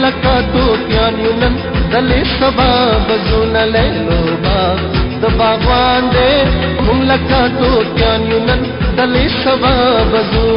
لکه توتیان یو نن دلې سبا بزونه لیلو باغ د باغوان دی مونږ لکه توتیان یو نن دلې سبا بزونه